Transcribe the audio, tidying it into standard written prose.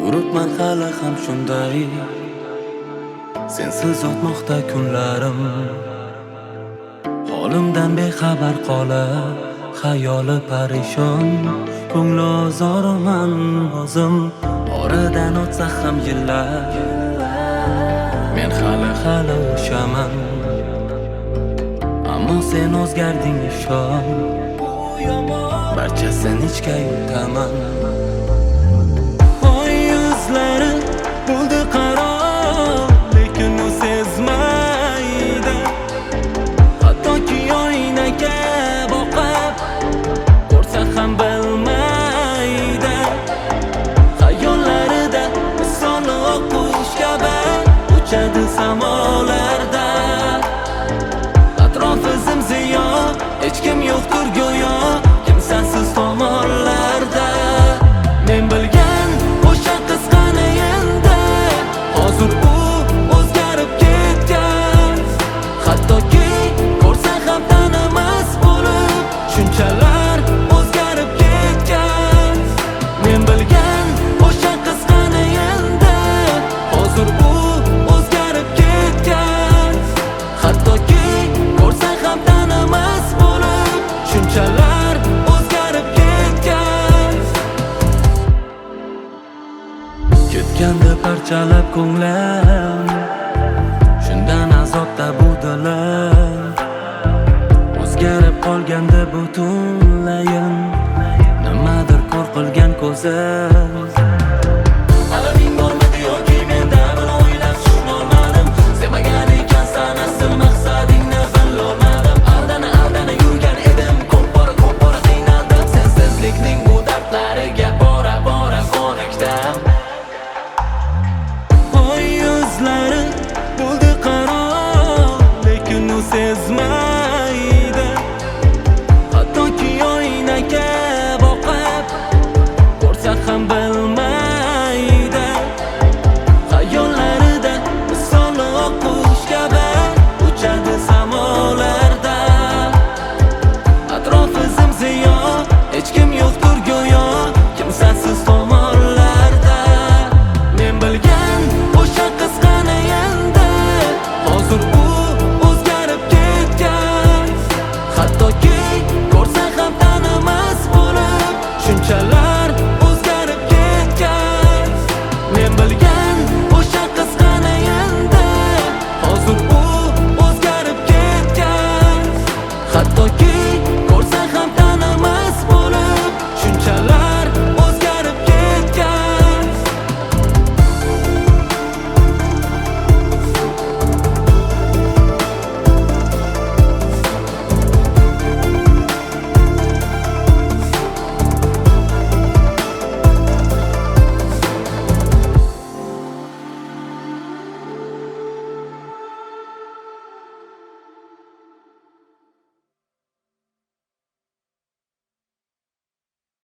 Yuribman hali ham shunday, sensiz o'tmoqda kunlarim. Holimdan bexabar qolib, xayoli parishon, ko'ngli ozorman o'zim. Oradan o'tsa ham yillar, men hali o'shaman. Ammo sen o'zgarding, ishon, barchasini ichga yutaman. Oy yuzlari bo'ldi qaro, lekin u sezmaydi. Hattoki oynaga boqib ko'rsa ham bilmaydi. Xayollarida misoli o'qish kabi uchadi samolarda. Atrofi zimziyo, hech kim yo'qdir go'yo, kimsasiz tomonlarda. Men bilgan o'sha qiz qani endi, hozir u o'zgarib ketgan. Hattoki ko'rsa ham tanimas bo'lib, shunchalar o'zgarib ketgan. Men bilgan o'sha qiz qani endi, hozir u o'zgarib ketgan. Hattoki ko'rsa ham tanimas bo'lib, shunchalar o'zgarib ketgan. Ketganda parchalab ko'nglim, shundan azobda bu dilim. O'zgarib qolganda butunlayin, nimadir ko'r qilgan ko'zim.